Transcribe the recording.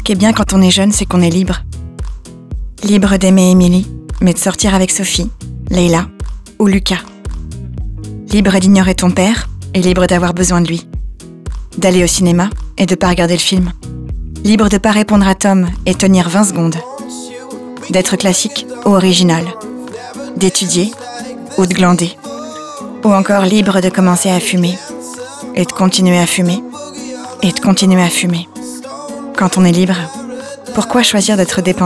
qui est bien quand on est jeune, c'est qu'on est libre. Libre d'aimer Émilie, mais de sortir avec Sophie, Leïla ou Lucas. Libre d'ignorer ton père et libre d'avoir besoin de lui. D'aller au cinéma et de pas regarder le film. Libre de pas répondre à Tom et tenir 20 secondes. D'être classique ou original. D'étudier ou de glander. Ou encore libre de commencer à fumer et de continuer à fumer et de continuer à fumer. Quand on est libre, pourquoi choisir d'être dépendant ?